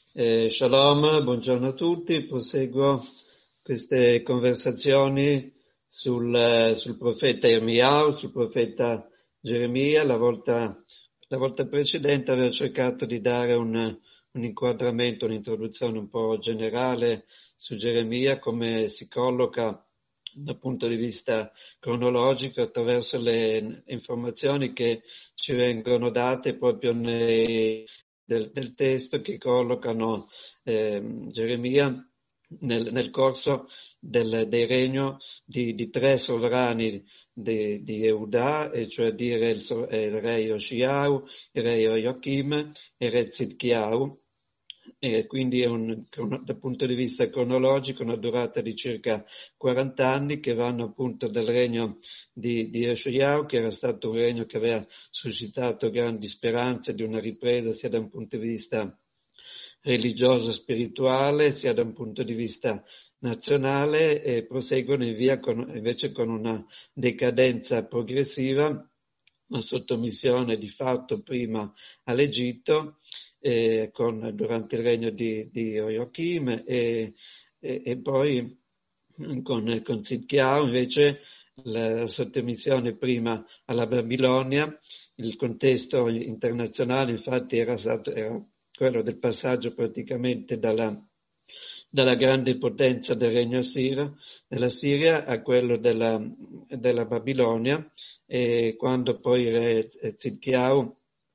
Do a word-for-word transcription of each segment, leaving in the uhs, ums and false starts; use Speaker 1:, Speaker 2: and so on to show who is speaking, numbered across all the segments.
Speaker 1: Eh, shalom, buongiorno a tutti. Proseguo queste conversazioni sul, eh, sul profeta Irmiyahu, sul profeta Geremia. La volta, la volta precedente avevo cercato di dare un, un inquadramento, un'introduzione un po' generale su Geremia, come si colloca dal punto di vista cronologico attraverso le informazioni che ci vengono date proprio nei Del, del testo che collocano eh, Geremia nel, nel corso del, del regno di, di tre sovrani di, di Eudà, e cioè dire il, il re Yoshiyahu, il re Joachim e il re Zidkiyahu. E quindi è un, dal punto di vista cronologico una durata di circa quaranta anni che vanno appunto dal regno di, di Yoshiyahu, che era stato un regno che aveva suscitato grandi speranze di una ripresa sia da un punto di vista religioso spirituale sia da un punto di vista nazionale, e proseguono in via con, invece con una decadenza progressiva, una sottomissione di fatto prima all'Egitto eh, con, durante il regno di, di Joachim e, e, e poi con, con Zidkiyahu invece la sottomissione prima alla Babilonia. Il contesto internazionale infatti era, stato, era quello del passaggio praticamente dalla, dalla grande potenza del regno assiro, della Siria a quello della, della Babilonia, e quando poi il re Zidkiyahu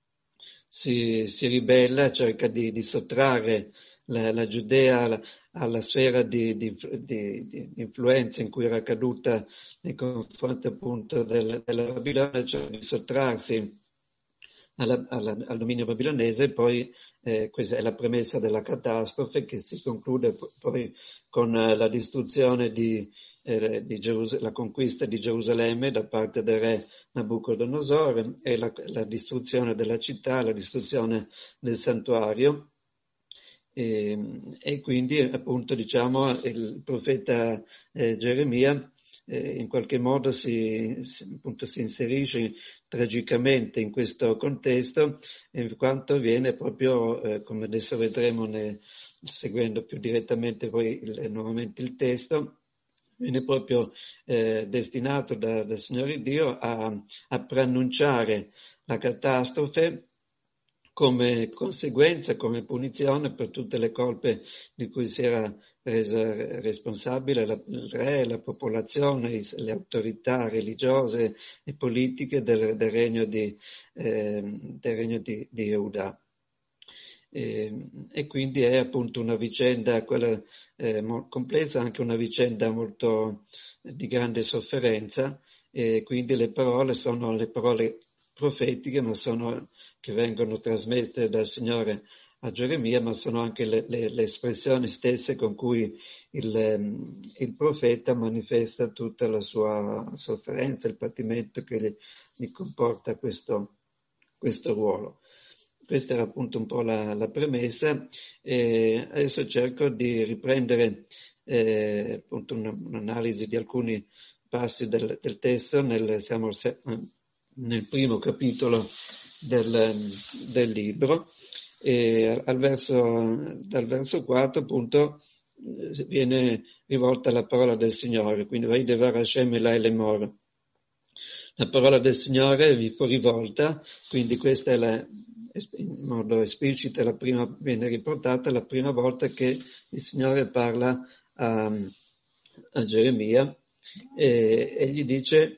Speaker 1: si, si ribella, cerca di, di sottrarre la, la Giudea alla, alla sfera di, di, di, di influenza in cui era caduta nei confronti appunto del, della Babilonia, cioè di sottrarsi alla, alla, al dominio babilonese. Poi eh, questa è la premessa della catastrofe, che si conclude poi con eh, la distruzione di, eh, di Gerus- la conquista di Gerusalemme da parte del re Nabucodonosor e la, la distruzione della città, la distruzione del santuario. E, e quindi appunto diciamo il profeta eh, Geremia eh, in qualche modo si, si, appunto, si inserisce tragicamente in questo contesto, in quanto viene proprio, eh, come adesso vedremo ne, seguendo più direttamente poi il, nuovamente il testo, viene proprio eh, destinato da, dal Signore Dio a, a preannunciare la catastrofe come conseguenza, come punizione per tutte le colpe di cui si era resa responsabile la, il re, la popolazione, le autorità religiose e politiche del, del regno di, eh, del regno di, di Euda. E, e quindi è appunto una vicenda, quella eh, complessa, anche una vicenda molto eh, di grande sofferenza, e quindi le parole sono le parole profetiche, ma sono che vengono trasmesse dal Signore a Geremia, ma sono anche le, le, le espressioni stesse con cui il, il profeta manifesta tutta la sua sofferenza, il patimento che gli, gli comporta questo, questo ruolo. Questa era appunto un po' la, la premessa, e adesso cerco di riprendere eh, appunto una, un'analisi di alcuni passi del, del testo. Nel, siamo se, nel primo capitolo del, del libro, e al verso, dal verso quattro appunto viene rivolta la parola del Signore, quindi vai devar Hashem Elai Lemor. La parola del Signore vi fu rivolta, quindi questa è la, in modo esplicito, la prima, viene riportata la prima volta che il Signore parla a, a Geremia, e, e gli dice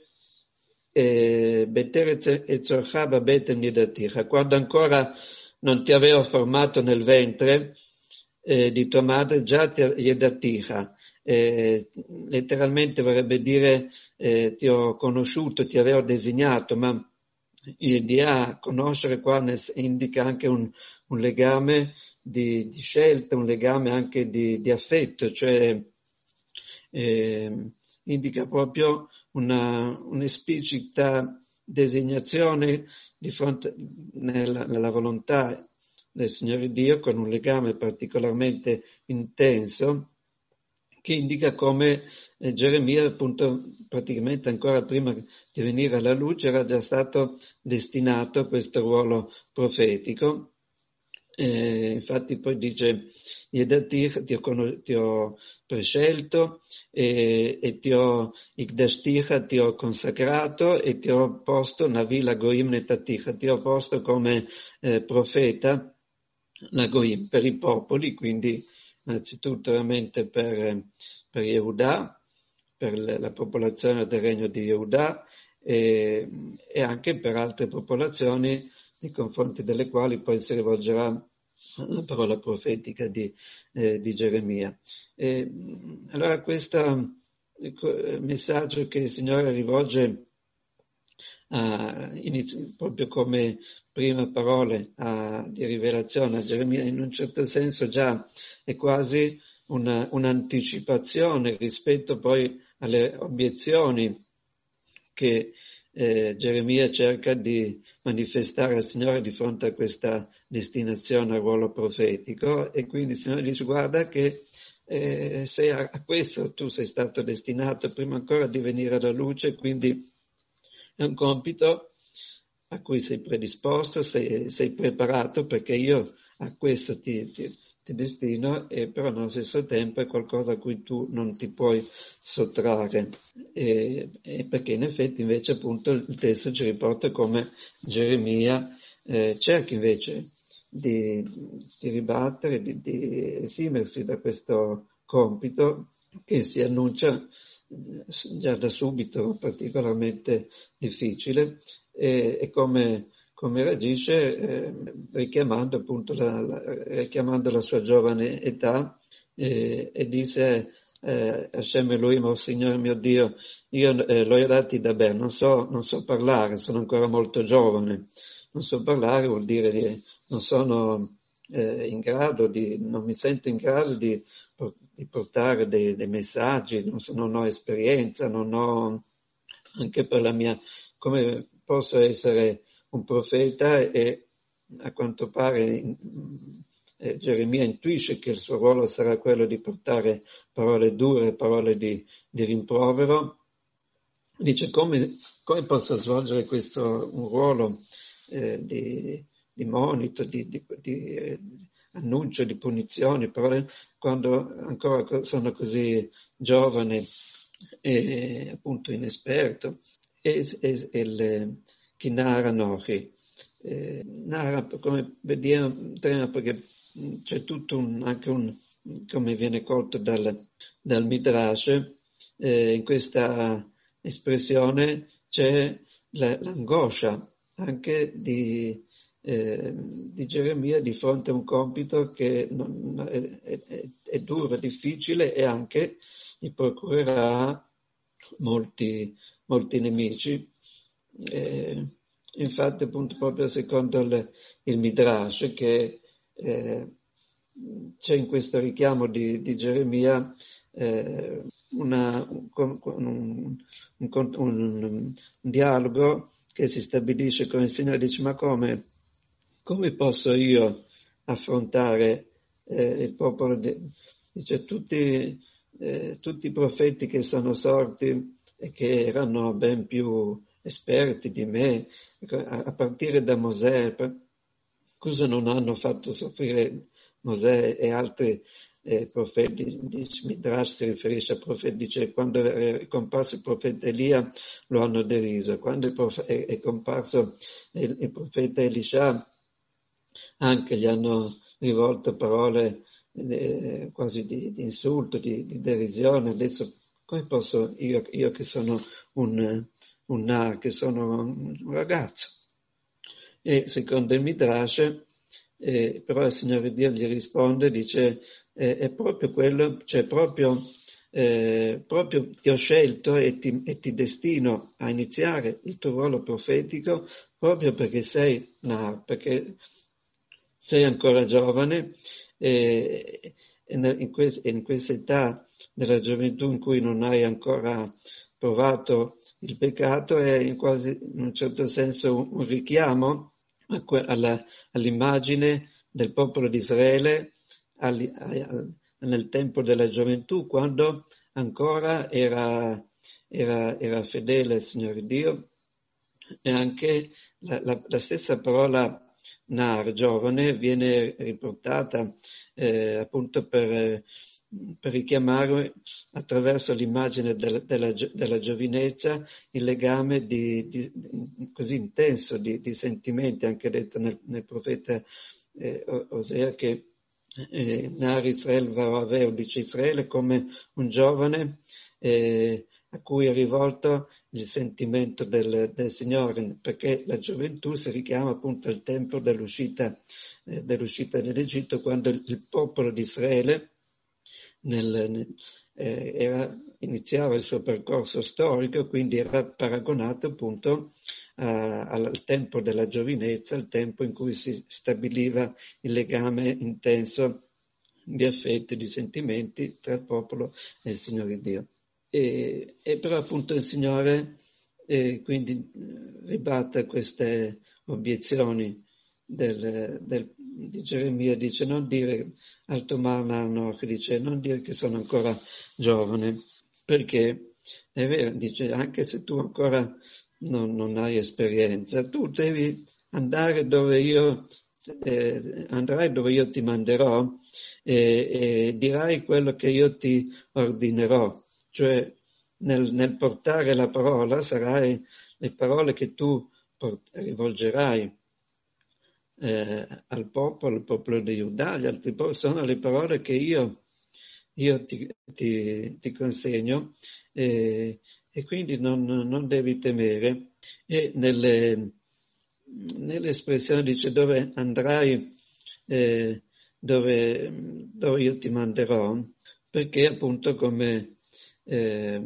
Speaker 1: quando ancora non ti avevo formato nel ventre eh, di tua madre, già ti yedatiha. Eh, letteralmente vorrebbe dire eh, ti ho conosciuto, ti avevo designato, ma di a conoscere qua indica anche un, un legame di, di scelta, un legame anche di, di affetto, cioè eh, indica proprio una, un'esplicita designazione di fronte nella, nella volontà del Signore Dio, con un legame particolarmente intenso, che indica come eh, Geremia, appunto, praticamente ancora prima di venire alla luce, era già stato destinato a questo ruolo profetico. Eh, infatti poi dice, Yedatich, ti ho, conos- ti ho prescelto e, e ti ho, Ikdashticha, ti ho consacrato e ti ho posto Navila Goim Netaticha, ti ho posto come eh, profeta la Goim per i popoli, quindi innanzitutto veramente per, per Yehuda, per la, la popolazione del regno di Yehuda e, e anche per altre popolazioni nei confronti delle quali poi si rivolgerà la parola profetica di, eh, di Geremia. E, allora questo messaggio che il Signore rivolge a, inizi, proprio come prime parole a, di rivelazione a Geremia, in un certo senso già è quasi una, un'anticipazione rispetto poi alle obiezioni che eh, Geremia cerca di manifestare al Signore di fronte a questa destinazione al ruolo profetico, e quindi il Signore dice: guarda che eh, sei a, a questo tu sei stato destinato prima ancora di venire alla luce, quindi è un compito a cui sei predisposto, sei, sei preparato, perché io a questo ti, ti, ti destino, e però nello stesso tempo è qualcosa a cui tu non ti puoi sottrarre. E, e perché in effetti invece appunto il testo ci riporta come Geremia eh, cerca invece di, di ribattere, di, di esimersi da questo compito che si annuncia già da subito particolarmente difficile, e, e come, come reagisce eh, richiamando appunto la, la, richiamando la sua giovane età eh, e dice eh, Hashem Elohim, oh Signore mio Dio, io eh, l'ho dati da bene, non so, non so parlare, sono ancora molto giovane, non so parlare vuol dire che non sono eh, in grado di, non mi sento in grado di di portare dei, dei messaggi, non, so, non ho esperienza, non ho, anche per la mia, come posso essere un profeta, e a quanto pare eh, Geremia intuisce che il suo ruolo sarà quello di portare parole dure, parole di, di rimprovero. Dice come, come posso svolgere questo un ruolo eh, di, di monito, di, di, di eh, annuncio, di punizioni, parole, quando ancora sono così giovane e appunto inesperto. E, e, e il, chi narra Nochi, eh, narra come vediamo, perché c'è tutto un, anche un, come viene colto dal, dal Midrash, eh, in questa espressione c'è la, l'angoscia anche di, eh, di Geremia di fronte a un compito che non, è, è, è duro, difficile, e anche gli procurerà molti, molti nemici. Eh, infatti appunto proprio secondo il, il Midrash che eh, c'è in questo richiamo di, di Geremia eh, una, un, un, un, un, un dialogo che si stabilisce con il Signore. Dice: ma come, come posso io affrontare eh, il popolo? Di, dice tutti, eh, tutti i profeti che sono sorti e che erano ben più esperti di me, a, a partire da Mosè, cosa non hanno fatto soffrire Mosè e altri eh, profeti? Dice, Midrash si riferisce a profeti, dice quando è comparso il profeta Elia lo hanno deriso, quando è, prof- è, è comparso il, il profeta Elisha anche gli hanno rivolto parole eh, quasi di, di insulto, di, di derisione. Adesso come posso io, io che sono un, un nar, che sono un ragazzo? E secondo il Midrash, eh, però il Signore Dio gli risponde, dice, eh, è proprio quello, cioè proprio, eh, proprio ti ho scelto e ti, e ti destino a iniziare il tuo ruolo profetico proprio perché sei nar, perché sei ancora giovane, e, e in, quest, in questa età della gioventù in cui non hai ancora provato il peccato, è quasi in un certo senso un, un richiamo alla, all'immagine del popolo di Israele all, all, nel tempo della gioventù, quando ancora era, era, era fedele al Signore Dio. E anche la, la, la stessa parola Nar, giovane, viene riportata eh, appunto per, per richiamare attraverso l'immagine del, della, della giovinezza il legame di, di, così intenso di, di sentimenti, anche detto nel, nel profeta eh, Osea che eh, Nar Israel Varaveo, dice Israele come un giovane eh, a cui è rivolto il sentimento del, del Signore, perché la gioventù si richiama appunto al tempo dell'uscita, eh, dell'uscita dall'Egitto, quando il, il popolo di Israele nel, nel, eh, era, iniziava il suo percorso storico, quindi era paragonato appunto a, al tempo della giovinezza, al tempo in cui si stabiliva il legame intenso di affetti, di sentimenti tra il popolo e il Signore Dio. E, e però appunto il Signore eh, quindi ribatte queste obiezioni del, del, di Geremia, dice non dire al Tomar Narnoch, dice non dire che sono ancora giovane, perché è vero, dice anche se tu ancora non, non hai esperienza, tu devi andare dove io eh, andrai dove io ti manderò e, e dirai quello che io ti ordinerò. Cioè nel, nel portare la parola sarai le parole che tu port- rivolgerai eh, al popolo, al popolo di Giuda, agli altri popoli, sono le parole che io, io ti, ti, ti consegno eh, e quindi non, non devi temere. E nelle, nell'espressione dice dove andrai, eh, dove, dove io ti manderò, perché appunto come eh,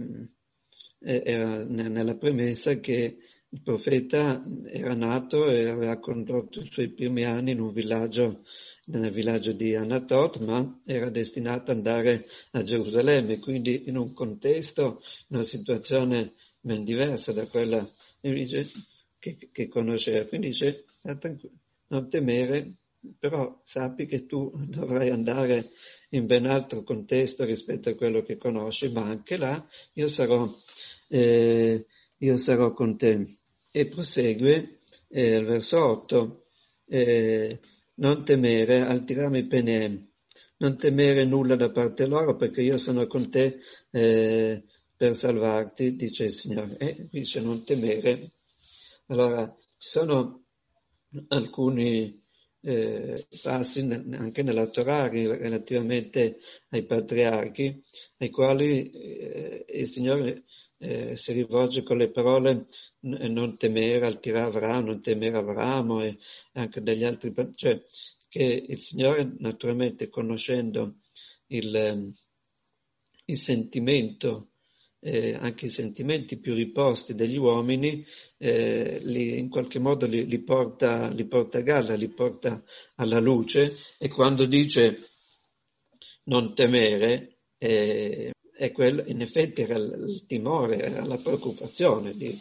Speaker 1: era nella premessa che il profeta era nato e aveva condotto i suoi primi anni in un villaggio, nel villaggio di Anatot, ma era destinato ad andare a Gerusalemme, quindi in un contesto, in una situazione ben diversa da quella che, che conosceva. Quindi dice, non temere, però sappi che tu dovrai andare in ben altro contesto rispetto a quello che conosci, ma anche là io sarò, eh, io sarò con te. E prosegue eh, al verso otto, eh, non temere, altirami penem, non temere nulla da parte loro perché io sono con te eh, per salvarti, dice il Signore. E dice non temere. Allora, ci sono alcuni eh, passi anche nella Torah relativamente ai patriarchi, ai quali eh, il Signore eh, si rivolge con le parole non temere, altirà Avramo, non temere Avramo e anche degli altri, cioè che il Signore naturalmente conoscendo il, il sentimento, eh, anche i sentimenti più riposti degli uomini, eh, li, in qualche modo li, li, porta, li porta a galla, li porta alla luce e quando dice non temere, eh, è quello, in effetti era il, il timore, era la preoccupazione di,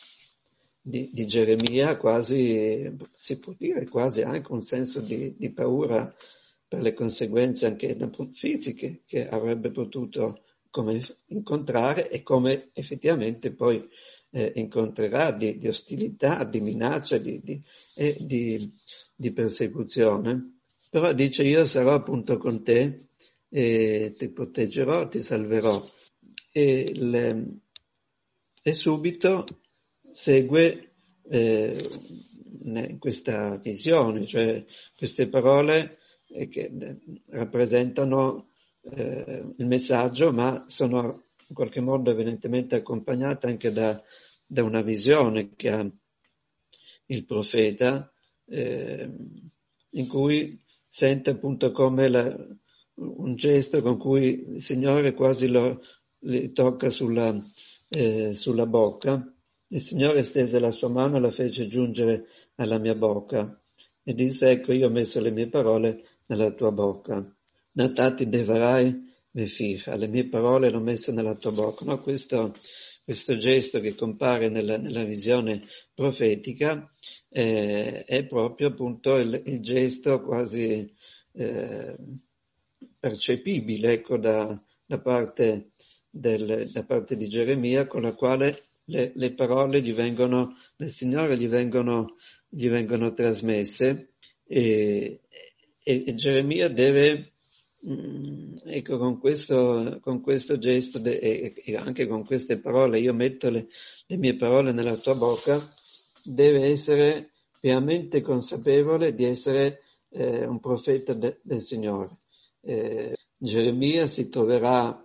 Speaker 1: di, di Geremia, quasi, si può dire quasi anche un senso di, di paura per le conseguenze anche fisiche che avrebbe potuto come incontrare e come effettivamente poi eh, incontrerà di, di ostilità, di minaccia di, di, e di, di persecuzione. Però dice io sarò appunto con te e ti proteggerò, ti salverò. E, le, e subito segue eh, questa visione, cioè queste parole eh, che rappresentano eh, il messaggio, ma sono in qualche modo evidentemente accompagnate anche da, da una visione che ha il profeta, eh, in cui sente appunto come la, un gesto con cui il Signore quasi lo gli tocca sulla, eh, sulla bocca. Il Signore stese la sua mano e la fece giungere alla mia bocca e disse ecco io ho messo le mie parole nella tua bocca. Natati devarai meficha, le mie parole le ho messe nella tua bocca. No, questo, questo gesto che compare nella, nella visione profetica eh, è proprio appunto il, il gesto quasi eh, percepibile ecco, da, da, parte del, da parte di Geremia con la quale le, le parole gli vengono, del Signore gli vengono, gli vengono trasmesse E, e, e Geremia deve, mh, ecco, con questo, con questo gesto de, e, e anche con queste parole, io metto le, le mie parole nella tua bocca, deve essere pienamente consapevole di essere eh, un profeta de, del Signore. Eh, Geremia si troverà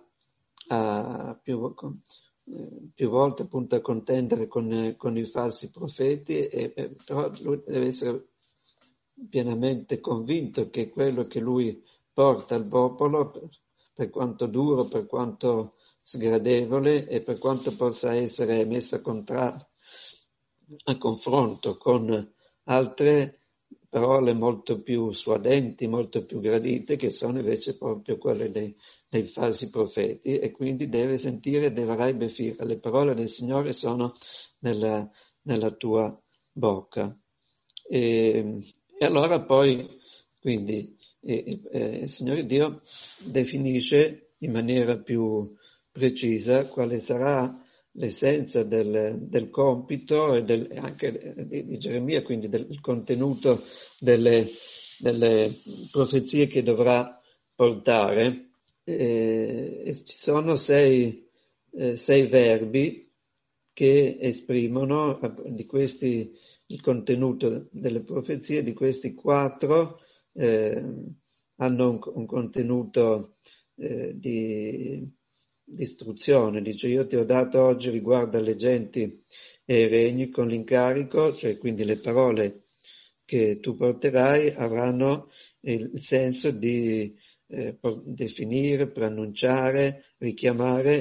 Speaker 1: a più, più volte appunto a contendere con, con i falsi profeti, e, e, però lui deve essere pienamente convinto che quello che lui porta al popolo, per, per quanto duro, per quanto sgradevole e per quanto possa essere messo a, contra- a confronto con altre parole molto più suadenti, molto più gradite, che sono invece proprio quelle dei, dei falsi profeti, e quindi deve sentire Devarai Befira, le parole del Signore sono nella, nella tua bocca. E, e allora poi, quindi, eh, eh, il Signore Dio definisce in maniera più precisa quale sarà l'essenza del, del compito e del, anche di, di Geremia, quindi del contenuto delle, delle profezie che dovrà portare. Eh, e ci sono sei, eh, sei verbi che esprimono di questi il contenuto delle profezie. Di questi quattro eh, hanno un, un contenuto eh, di, di istruzione. Dice: io ti ho dato oggi riguardo alle genti e ai regni con l'incarico, cioè quindi le parole che tu porterai avranno il senso di eh, definire, preannunciare, richiamare,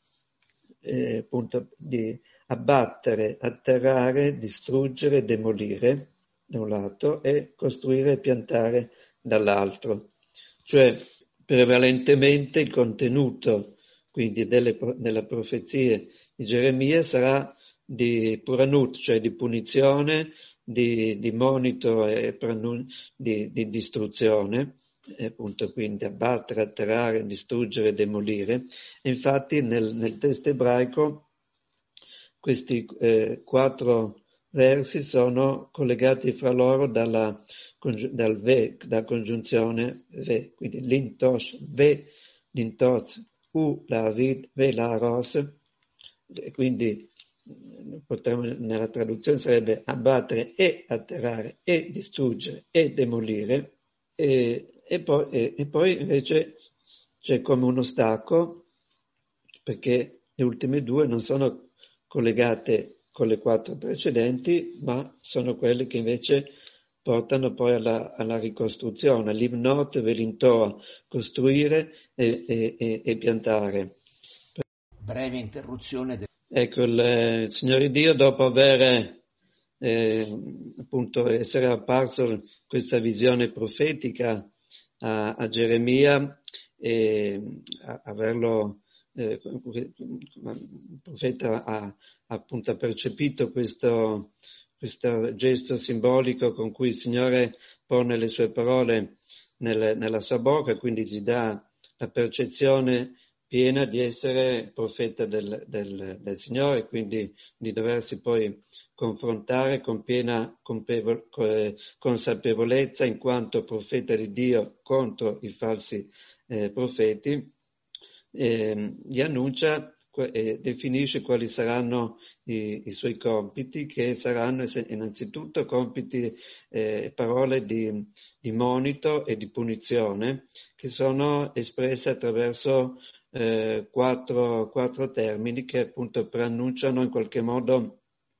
Speaker 1: eh, appunto di abbattere, atterrare, distruggere, demolire da un lato e costruire e piantare dall'altro. Cioè, prevalentemente il contenuto quindi delle, della profezia di Geremia sarà di puranut, cioè di punizione, di, di monito e di, di distruzione, e appunto quindi abbattere, atterrare, distruggere, demolire. E infatti nel, nel testo ebraico questi eh, quattro versi sono collegati fra loro dalla, dal ve, da congiunzione ve, quindi l'intosh, ve, l'intoz, u, la vid, ve, la ros, e quindi potremmo, nella traduzione sarebbe abbattere e atterrare e distruggere e demolire, e, e, poi, e, e poi invece c'è come uno stacco, perché le ultime due non sono collegate con le quattro precedenti, ma sono quelle che invece portano poi alla, alla ricostruzione, l'imnot velintoa, costruire e, e, e, e piantare.
Speaker 2: Breve interruzione. De-
Speaker 1: ecco, il, il Signore Dio, dopo aver eh, appunto essere apparso questa visione profetica a, a Geremia, e a, averlo eh, il profeta ha appunto percepito questo, questo gesto simbolico con cui il Signore pone le sue parole nel, nella sua bocca, quindi gli dà la percezione piena di essere profeta del, del, del Signore, quindi di doversi poi confrontare con piena consapevolezza in quanto profeta di Dio contro i falsi eh, profeti. Eh, gli annuncia e definisce quali saranno i, i suoi compiti, che saranno innanzitutto compiti, eh, parole di, di monito e di punizione, che sono espresse attraverso eh, quattro, quattro termini che appunto preannunciano in qualche modo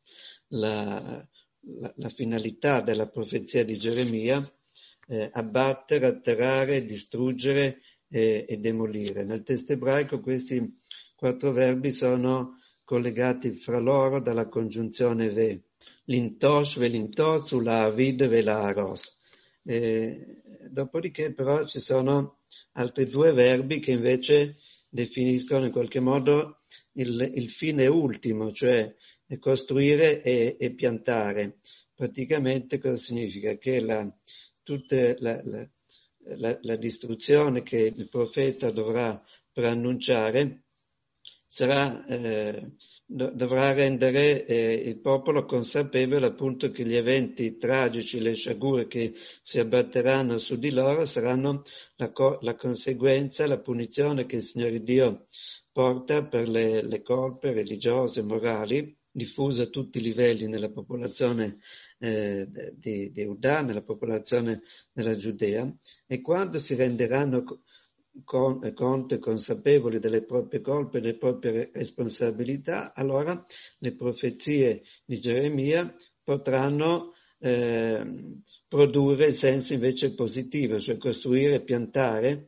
Speaker 1: la, la, la finalità della profezia di Geremia: eh, abbattere, atterrare, distruggere e, e demolire. Nel testo ebraico questi quattro verbi sono collegati fra loro dalla congiunzione ve. L'intosh, velintoz, ula avid, vela aros. Eh, dopodiché però ci sono altri due verbi che invece definiscono in qualche modo il, il fine ultimo, cioè costruire e, e piantare. Praticamente cosa significa? Che la, tutta la, la, la, la distruzione che il profeta dovrà preannunciare sarà eh, dovrà rendere eh, il popolo consapevole appunto che gli eventi tragici, le sciagure che si abbatteranno su di loro saranno la, co- la conseguenza, la punizione che il Signore Dio porta per le, le colpe religiose, morali, diffuse a tutti i livelli nella popolazione eh, di, di Giuda, nella popolazione della Giudea, e quando si renderanno con, conto e consapevoli delle proprie colpe e delle proprie responsabilità, allora le profezie di Geremia potranno eh, produrre il senso invece positivo, cioè costruire, piantare,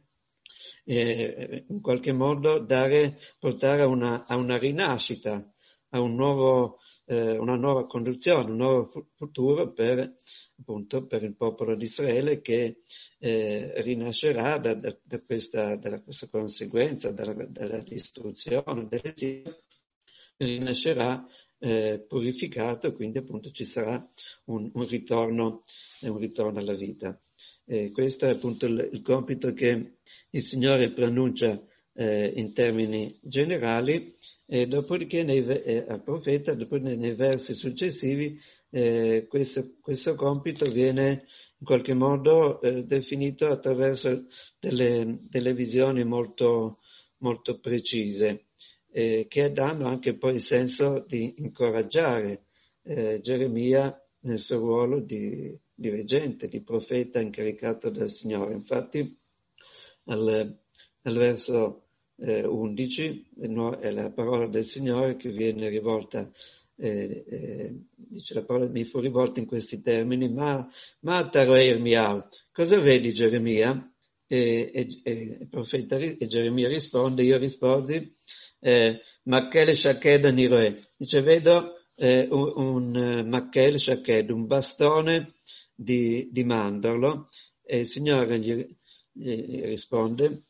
Speaker 1: eh, in qualche modo dare, portare a una, a una rinascita, a un nuovo, eh, una nuova conduzione, un nuovo futuro per, appunto, per il popolo di Israele che eh, rinascerà da, da, da, questa, da questa conseguenza, dalla, dalla distruzione dell'esilio, rinascerà eh, purificato, quindi appunto ci sarà un, un, ritorno, un ritorno alla vita. Eh, questo è appunto il, il compito che il Signore pronuncia eh, in termini generali, e dopodiché nei, eh, al profeta, dopodiché nei versi successivi, eh, questo, questo compito viene in qualche modo eh, definito attraverso delle, delle visioni molto, molto precise, eh, che danno anche poi il senso di incoraggiare eh, Geremia nel suo ruolo di, di reggente, di profeta incaricato dal Signore. Infatti al, al verso eh, undici è la parola del Signore che viene rivolta, eh, eh, dice la parola mi fu rivolta in questi termini: ma, ma Taroer Miau, cosa vedi Geremia? E, e, e il profeta e Geremia risponde, io risposi, eh, Makkel Shaked Niroe, dice vedo eh, un, un uh, Makkel Shaked, un bastone di, di mandorlo, e il Signore gli, gli risponde,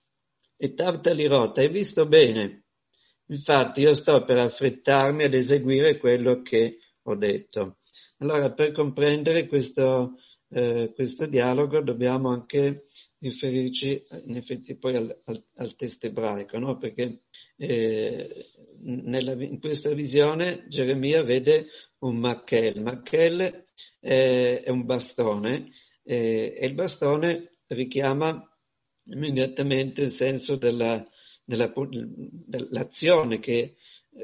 Speaker 1: e Tartalirot, hai visto bene, infatti io sto per affrettarmi ad eseguire quello che ho detto. Allora, per comprendere questo, eh, questo dialogo dobbiamo anche riferirci in effetti poi al, al, al testo ebraico, no? Perché eh, nella, in questa visione Geremia vede un Makkel. Makkel è, è un bastone eh, e il bastone richiama immediatamente il senso della, della, dell'azione che,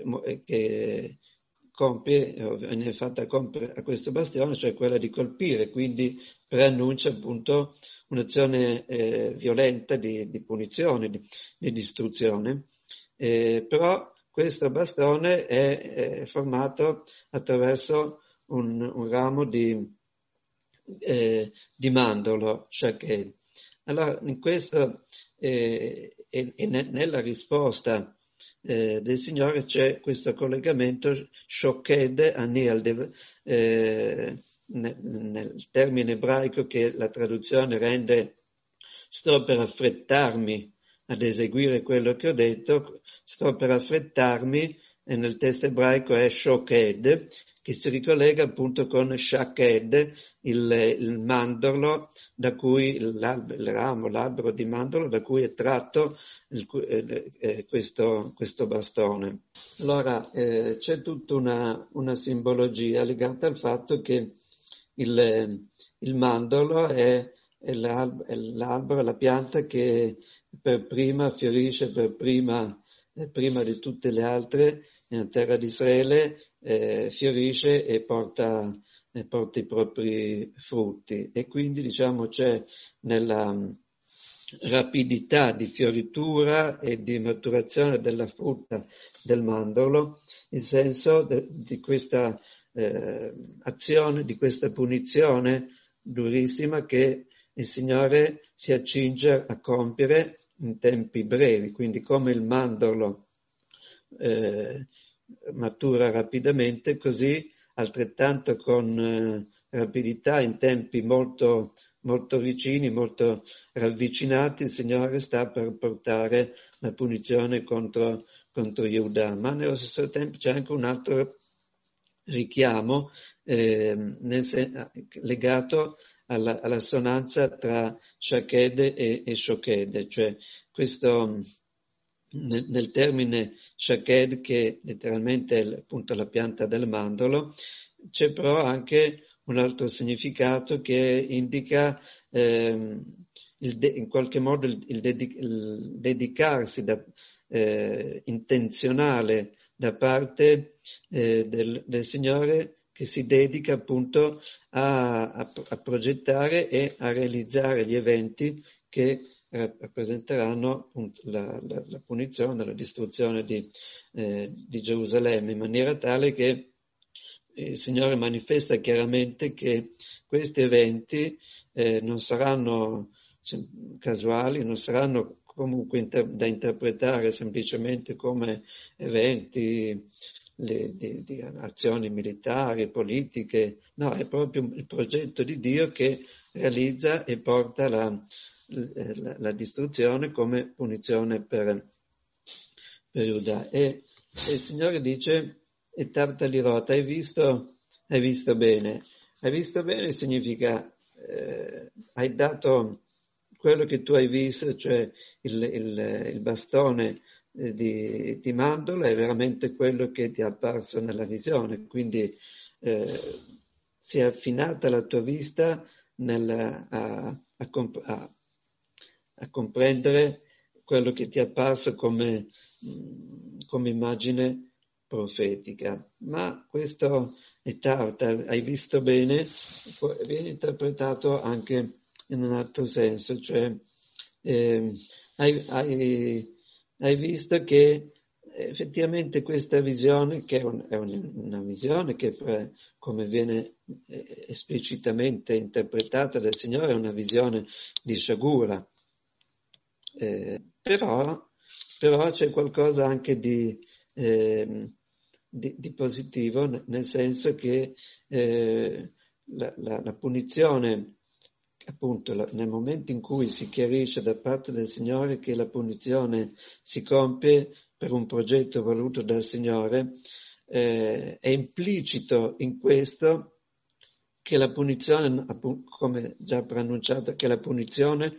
Speaker 1: che compie, viene fatta compiere a questo bastione, cioè quella di colpire, quindi preannuncia appunto un'azione eh, violenta di, di punizione, di, di distruzione. Eh, però questo bastone è, è formato attraverso un, un ramo di, eh, di mandorlo, shaked. Allora, in questo, eh, e, e nella risposta eh, del Signore c'è questo collegamento shoked aniel, eh, nel, nel termine ebraico che la traduzione rende sto per affrettarmi ad eseguire quello che ho detto, sto per affrettarmi, e nel testo ebraico è shoked, che si ricollega appunto con shaked, il, il mandorlo da cui, il ramo, l'albero di mandorlo da cui è tratto il, eh, questo, questo bastone. Allora eh, c'è tutta una, una simbologia legata al fatto che il, il mandorlo è, è, l'albero, è l'albero, la pianta che per prima fiorisce, per prima, eh, prima di tutte le altre nella terra di Israele, eh, fiorisce e porta, e porta i propri frutti. E quindi diciamo c'è nella rapidità di fioritura e di maturazione della frutta del mandorlo il senso de, di questa eh, azione, di questa punizione durissima che il Signore si accinge a compiere in tempi brevi. Quindi come il mandorlo eh, matura rapidamente, così altrettanto con eh, rapidità in tempi molto, molto vicini, molto ravvicinati, il Signore sta per portare la punizione contro, contro Giuda. Ma nello stesso tempo c'è anche un altro richiamo eh, nel sen- legato alla, alla sonanza tra Shaked e, e Shoked, cioè questo, nel, nel termine shaked, che letteralmente è appunto la pianta del mandorlo, c'è però anche un altro significato che indica ehm, il de- in qualche modo il, il, dedic- il dedicarsi da, eh, intenzionale da parte eh, del, del Signore, che si dedica appunto a, a, a progettare e a realizzare gli eventi che rappresenteranno appunto la, la, la punizione, la distruzione di, eh, di Gerusalemme, in maniera tale che il Signore manifesta chiaramente che questi eventi eh, non saranno casuali, non saranno comunque inter- da interpretare semplicemente come eventi le, di, di azioni militari, politiche, no, è proprio il progetto di Dio che realizza e porta la, la, la distruzione come punizione per, per Giuda. E, e il Signore dice, e Tartalirot, hai visto, hai visto bene. Hai visto bene significa, eh, hai dato quello che tu hai visto, cioè il, il, il bastone eh, di, di mandorla è veramente quello che ti è apparso nella visione, quindi eh, si è affinata la tua vista nel, a, a, comp- a, a comprendere quello che ti è apparso come, come immagine profetica. Ma questo è tarda, hai visto bene, viene interpretato anche in un altro senso, cioè eh, hai, hai, hai visto che effettivamente questa visione, che è, un, è un, una visione che per, come viene eh, esplicitamente interpretata dal Signore, è una visione di sciagura, eh, però, però c'è qualcosa anche di, eh, di, di positivo, nel senso che eh, la, la, la punizione, appunto, la, nel momento in cui si chiarisce da parte del Signore che la punizione si compie per un progetto voluto dal Signore, eh, è implicito in questo che la punizione, come già preannunciato, che la punizione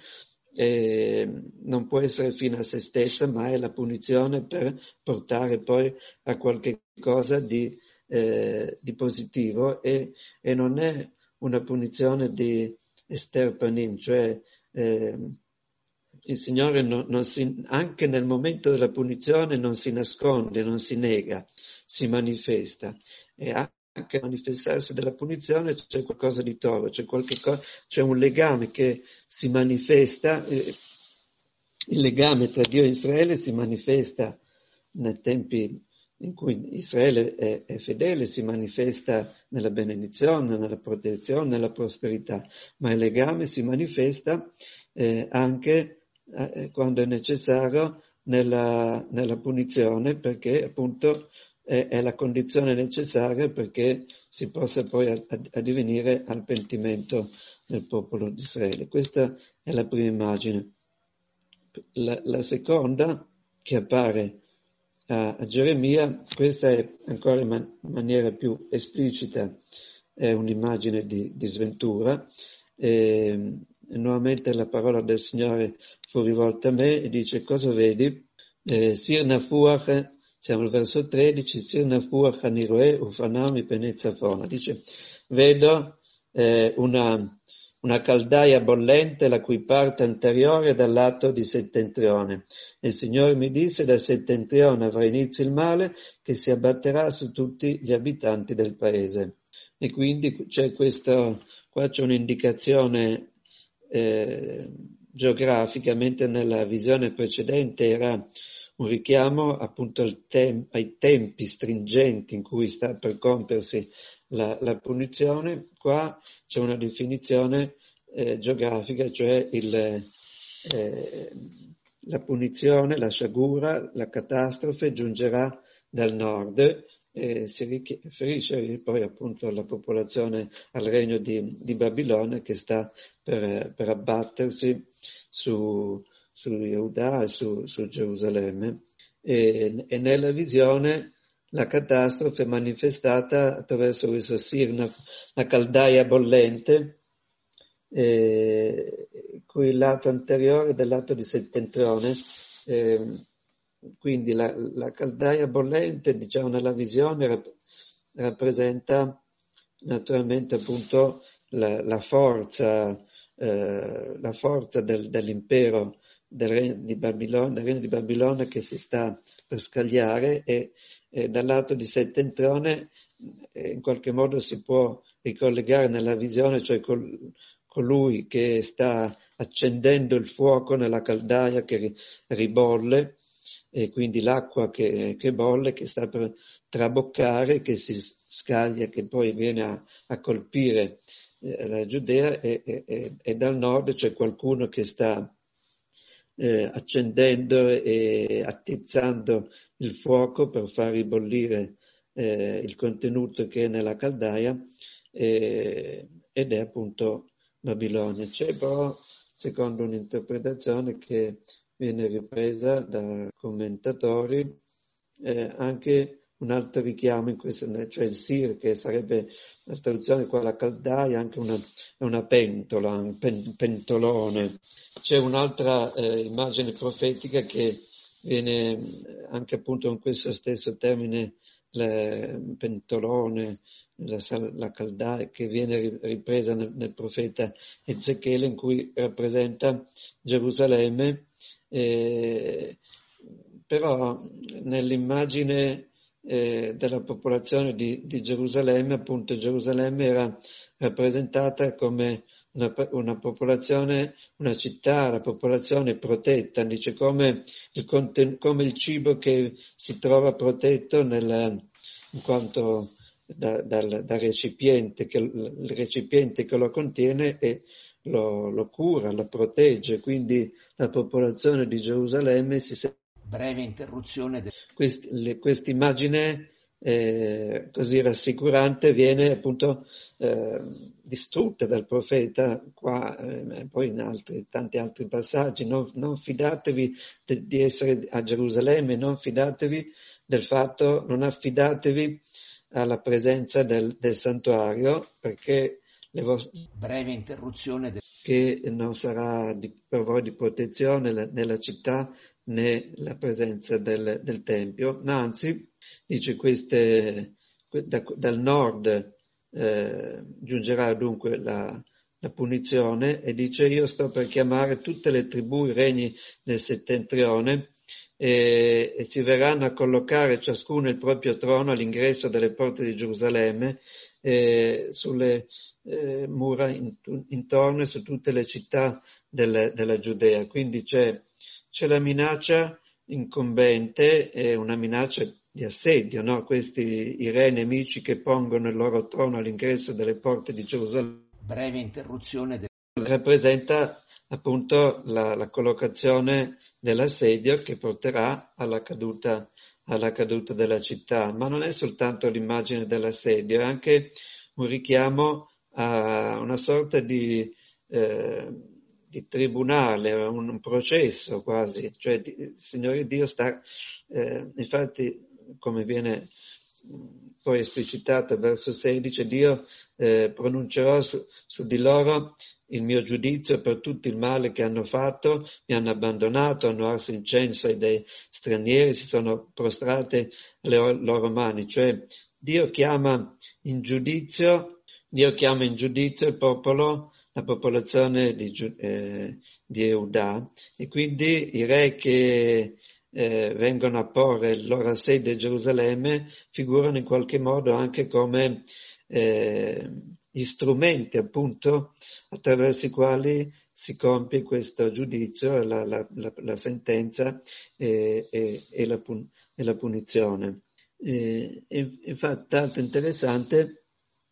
Speaker 1: eh, non può essere fine a se stessa, ma è la punizione per portare poi a qualche cosa di, eh, di positivo e, e non è una punizione di esterpanim, cioè eh, il Signore non, non si, anche nel momento della punizione non si nasconde, non si nega, si manifesta. E anche nel manifestarsi della punizione c'è qualcosa di toro, c'è, qualche co- c'è un legame che si manifesta, eh, il legame tra Dio e Israele si manifesta nei tempi in cui Israele è, è fedele, si manifesta nella benedizione, nella protezione, nella prosperità, ma il legame si manifesta eh, anche eh, quando è necessario nella, nella punizione, perché appunto è, è la condizione necessaria perché si possa poi addivenire al pentimento del popolo di Israele. Questa è la prima immagine. La, la seconda, che appare a, a Geremia, questa è ancora in man- maniera più esplicita, è un'immagine di, di sventura. E, e nuovamente la parola del Signore fu rivolta a me e dice: cosa vedi? Eh, Sirna fuach, siamo al verso tredici, Sirna fuach aniroe ufanami penezzafona. Dice, vedo eh, una una caldaia bollente la cui parte anteriore è dal lato di settentrione. E il Signore mi disse: dal settentrione avrà inizio il male che si abbatterà su tutti gli abitanti del paese. E quindi c'è questo, qua c'è un'indicazione eh, geografica, mentre nella visione precedente era un richiamo appunto al tem- ai tempi stringenti in cui sta per compiersi la, la punizione. Qua c'è una definizione eh, geografica, cioè il, eh, la punizione, la sciagura, la catastrofe giungerà dal nord, eh, si riferisce poi appunto alla popolazione, al regno di, di Babilonia che sta per, per abbattersi su, su Yehuda e su, su Gerusalemme. E, e nella visione la catastrofe è manifestata attraverso questo sirna, la caldaia bollente, eh, cui il lato anteriore del lato di settentrione eh, quindi la, la caldaia bollente, diciamo, nella visione rap- rappresenta naturalmente appunto la, la forza, eh, la forza del, dell'impero del regno di Babilonia, del regno di Babilonia che si sta per scagliare, e, e dal lato di settentrione eh, in qualche modo si può ricollegare nella visione, cioè col, colui che sta accendendo il fuoco nella caldaia che ribolle, e quindi l'acqua che, che bolle, che sta per traboccare, che si scaglia, che poi viene a, a colpire eh, la Giudea, e, e, e dal nord c'è qualcuno che sta eh, accendendo e attizzando il fuoco per far ribollire eh, il contenuto che è nella caldaia, eh, ed è appunto Babilonia. C'è però, secondo un'interpretazione che viene ripresa da commentatori, eh, anche un altro richiamo in questo, cioè il sir, che sarebbe la traduzione qua, la caldaia, anche una, una pentola, un pen, pentolone. C'è un'altra eh, immagine profetica che viene anche appunto con questo stesso termine, il pentolone, la, la caldaia, che viene ripresa nel, nel profeta Ezechiele, in cui rappresenta Gerusalemme, eh, però nell'immagine eh, della popolazione di, di Gerusalemme, appunto Gerusalemme era rappresentata come una, una popolazione, una città, la popolazione protetta, dice come il, conten- come il cibo che si trova protetto nel, in quanto da, dal, dal recipiente, che, il recipiente che lo contiene e lo, lo cura, lo protegge, quindi la popolazione di Gerusalemme si sente.
Speaker 2: Breve interruzione. De-
Speaker 1: Questa immagine eh, così rassicurante viene appunto eh, distrutta dal profeta qua, e eh, poi in altri, tanti altri passaggi. Non, non fidatevi de, di essere a Gerusalemme, non fidatevi del fatto, non affidatevi alla presenza del, del santuario, perché le vostre.
Speaker 2: Breve interruzione. De-
Speaker 1: che non sarà di, per voi di protezione nella, nella città, né la presenza del, del Tempio, ma anzi, dice, queste, da, dal nord eh, giungerà dunque la, la punizione, e dice: io sto per chiamare tutte le tribù, i regni del settentrione, e, e si verranno a collocare ciascuno il proprio trono all'ingresso delle porte di Gerusalemme, eh, sulle eh, mura in, intorno e su tutte le città del, della Giudea. Quindi c'è, c'è la minaccia incombente, è una minaccia di assedio, no? Questi i re nemici che pongono il loro trono all'ingresso delle porte di Gerusalemme.
Speaker 2: Breve interruzione. De-
Speaker 1: rappresenta appunto la, la collocazione dell'assedio che porterà alla caduta, alla caduta della città. Ma non è soltanto l'immagine dell'assedio, è anche un richiamo a una sorta di, eh, di tribunale, un, un processo quasi, cioè di, il Signore Dio sta, eh, infatti, come viene poi esplicitato verso sedici, Dio eh, pronuncerò su, su di loro il mio giudizio per tutto il male che hanno fatto, mi hanno abbandonato, hanno arso incenso ai dei stranieri, si sono prostrate alle loro mani. Cioè Dio chiama in giudizio, Dio chiama in giudizio il popolo, la popolazione di, eh, di Eudà, e quindi i re che eh, vengono a porre il loro assedio a Gerusalemme figurano in qualche modo anche come eh, gli strumenti appunto attraverso i quali si compie questo giudizio, la, la, la, la sentenza e, e, e, la, e la punizione. E, e, infatti, tanto interessante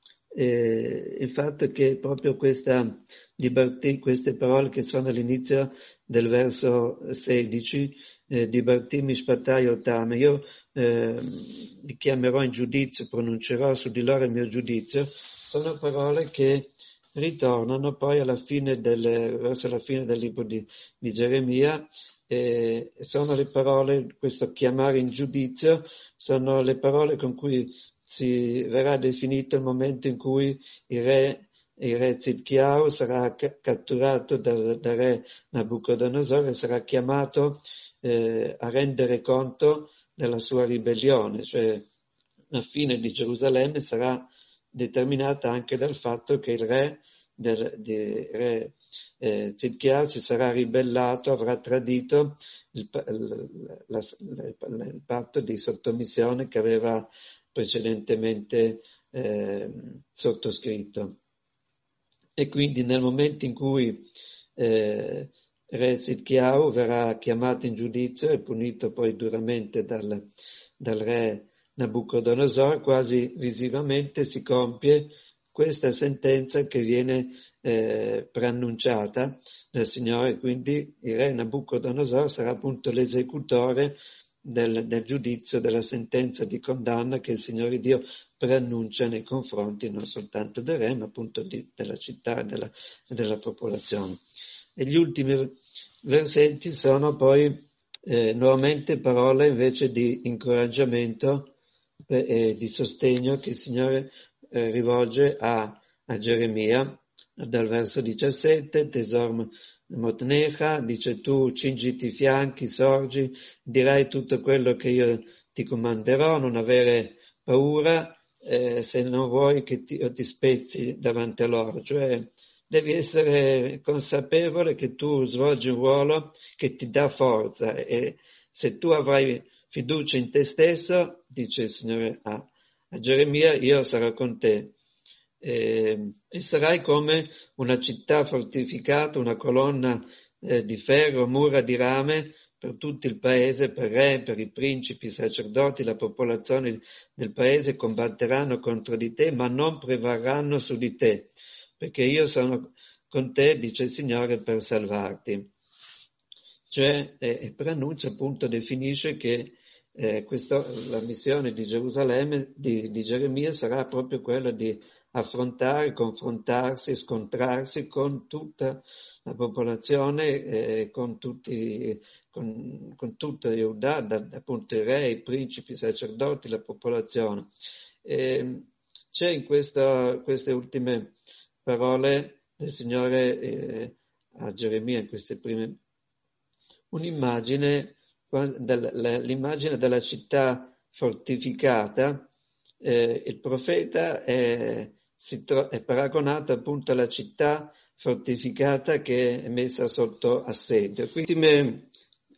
Speaker 1: eh, il fatto che proprio questa libertà, queste parole che sono all'inizio del verso sedici, eh, Dibarti mishpatai otame, io eh, li chiamerò in giudizio, pronuncerò su di loro il mio giudizio, sono parole che ritornano poi alla fine del, verso la fine del libro di, di Geremia, eh, sono le parole, questo chiamare in giudizio, sono le parole con cui si verrà definito il momento in cui il re, il re Zidkiyahu sarà catturato dal, dal re Nabucodonosor e sarà chiamato eh, a rendere conto della sua ribellione, cioè la fine di Gerusalemme sarà determinata anche dal fatto che il re, del, di, re eh, Zidkia si sarà ribellato, avrà tradito il, il, la, la, il patto di sottomissione che aveva precedentemente eh, sottoscritto. E quindi nel momento in cui eh, re Zidkiyahu verrà chiamato in giudizio e punito poi duramente dal, dal re Nabucodonosor, quasi visivamente si compie questa sentenza che viene eh, preannunciata dal Signore, quindi il re Nabucodonosor sarà appunto l'esecutore del, del giudizio, della sentenza di condanna che il Signore Dio preannuncia nei confronti non soltanto del re, ma appunto di, della città e della, della popolazione. E gli ultimi versetti sono poi eh, nuovamente parole invece di incoraggiamento e di sostegno che il Signore eh, rivolge a, a Geremia, dal verso diciassette, tesor motnecha, dice tu cingiti i fianchi, sorgi, dirai tutto quello che io ti comanderò, non avere paura, eh, se non vuoi che ti, ti spezzi davanti a loro, cioè devi essere consapevole che tu svolgi un ruolo che ti dà forza e se tu avrai fiducia in te stesso, dice il Signore a, a Geremia, io sarò con te e, e sarai come una città fortificata, una colonna eh, di ferro, mura di rame per tutto il paese, per re, per i principi, i sacerdoti, la popolazione del paese combatteranno contro di te, ma non prevarranno su di te, perché io sono con te, dice il Signore, per salvarti. Cioè, eh, preannuncia appunto, definisce che eh, questo, la missione di Gerusalemme, di, di Geremia, sarà proprio quella di affrontare, confrontarsi, scontrarsi con tutta la popolazione, eh, con tutti, con, con tutta Giuda, da, appunto i re, i principi, i sacerdoti, la popolazione. E c'è in questa, queste ultime parole del Signore eh, a Geremia, in queste prime, un'immagine, l'immagine della città fortificata. Eh, il profeta è, si tro- è paragonato appunto alla città fortificata che è messa sotto assedio. Quindi ultime,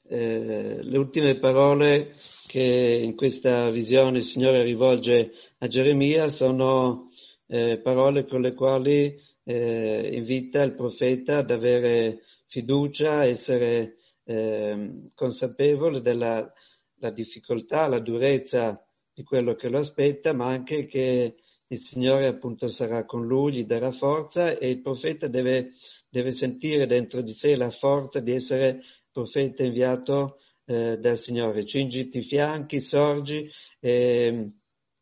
Speaker 1: eh, le ultime parole che in questa visione il Signore rivolge a Geremia sono eh, parole con le quali eh, invita il profeta ad avere fiducia, essere eh, consapevole della la difficoltà, la durezza di quello che lo aspetta, ma anche che il Signore appunto sarà con lui, gli darà forza e il profeta deve, deve sentire dentro di sé la forza di essere profeta inviato eh, dal Signore. Cingiti i fianchi, sorgi e,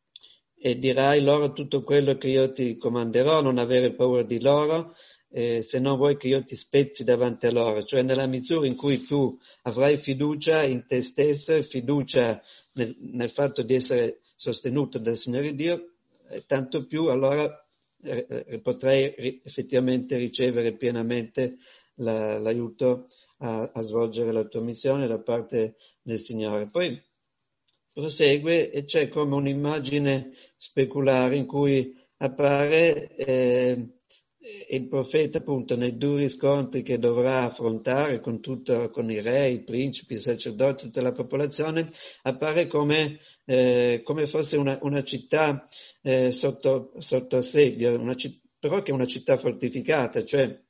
Speaker 1: e dirai loro tutto quello che io ti comanderò, non avere paura di loro, eh, se non vuoi che io ti spezzi davanti a loro. Cioè nella misura in cui tu avrai fiducia in te stesso e fiducia nel, nel fatto di essere sostenuto dal Signore Dio, eh, tanto più allora eh, eh, potrai ri- effettivamente ricevere pienamente la, l'aiuto a, a svolgere la tua missione da parte del Signore. Poi prosegue e c'è come un'immagine speculare in cui appare eh, il profeta appunto nei duri scontri che dovrà affrontare con tutto, con i re, i principi, i sacerdoti, tutta la popolazione, appare come, eh, come fosse una, una città eh, sotto, sotto assedio, una citt- però che è una città fortificata, cioè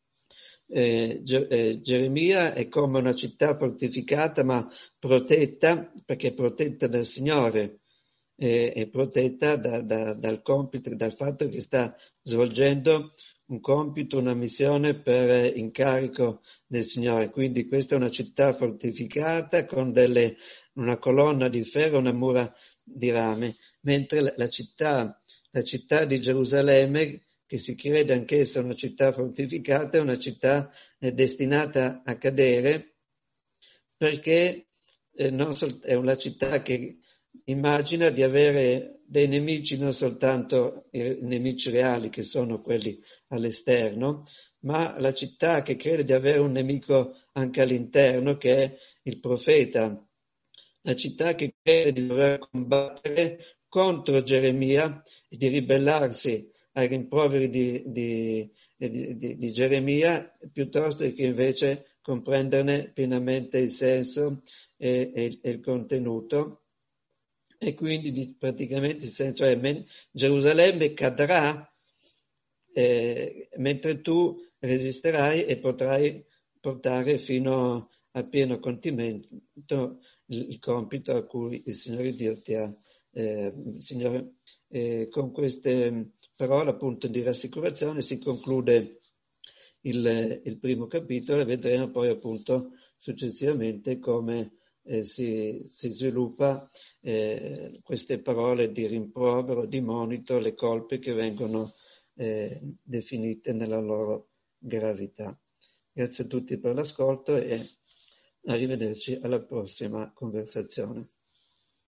Speaker 1: eh, Ge- eh, Geremia è come una città fortificata ma protetta, perché è protetta dal Signore, eh, è protetta da, da, dal compito, dal fatto che sta svolgendo un compito, una missione per incarico del Signore. Quindi questa è una città fortificata con delle, una colonna di ferro, una mura di rame, mentre la, la città, la città di Gerusalemme, che si crede anch'essa una città fortificata, è una città eh, destinata a cadere, perché eh, non sol- è una città che immagina di avere dei nemici, non soltanto i nemici reali che sono quelli all'esterno, ma la città che crede di avere un nemico anche all'interno, che è il profeta, la città che crede di dover combattere contro Geremia e di ribellarsi ai rimproveri di, di, di, di, di Geremia, piuttosto che invece comprenderne pienamente il senso e, e, e il contenuto. E quindi di, praticamente il senso è men- Gerusalemme cadrà eh, mentre tu resisterai e potrai portare fino a pieno compimento il, il compito a cui il Signore Dio ti ha, eh, il Signore, eh, con queste parole appunto di rassicurazione si conclude il, il primo capitolo e vedremo poi appunto successivamente come eh, si, si sviluppa eh, queste parole di rimprovero, di monito, le colpe che vengono eh, definite nella loro gravità. Grazie a tutti per l'ascolto e arrivederci alla prossima conversazione.